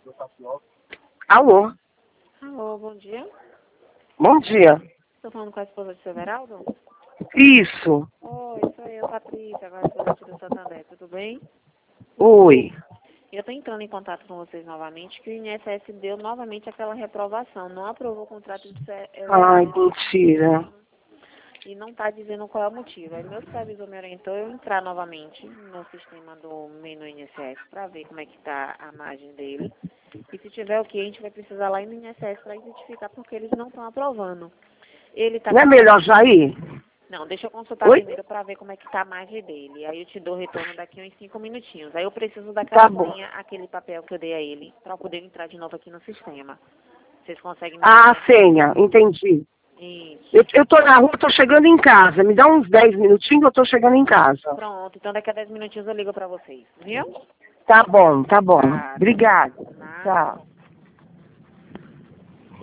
Alô? Alô, bom dia. Bom dia. Estou falando com a esposa de Severaldo? Isso. Oi, sou eu, Patrícia, agora esposa do Santander, tudo bem? Oi. Eu estou entrando em contato com vocês novamente, que o INSS deu novamente aquela reprovação, não aprovou o contrato de Ai, mentira. e não está dizendo qual é o motivo. Aí meu supervisor me orientou eu entrar novamente no sistema do menu INSS para ver como é que está a margem dele. E se tiver o que, a gente vai precisar lá no INSS para identificar porque eles não estão aprovando. Ele tá Não é melhor já ir? Não, deixa eu consultar Oi? primeiro para ver como é que tá a margem dele. Aí eu te dou retorno daqui uns 5 minutinhos. Aí eu preciso Tá daquela bom. senha, aquele papel que eu dei a ele, para poder entrar de novo aqui no sistema. Vocês conseguem me Ah, dar? senha, entendi. Isso. Eu tô na rua, tô chegando em casa. Me dá uns 10 minutinhos, eu tô chegando em casa. Pronto, então daqui a 10 minutinhos eu ligo para vocês, viu? Tá bom, tá bom. Tá, Obrigada. nada. Tchau.